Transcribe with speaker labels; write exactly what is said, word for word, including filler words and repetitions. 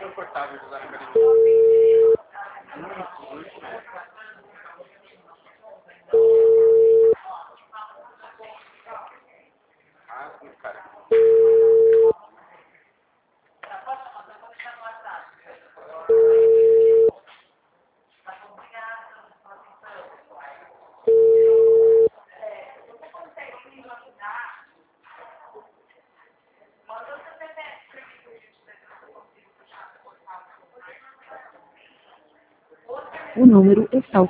Speaker 1: confortável de usar na academia. Ah, sim, cara.
Speaker 2: O número está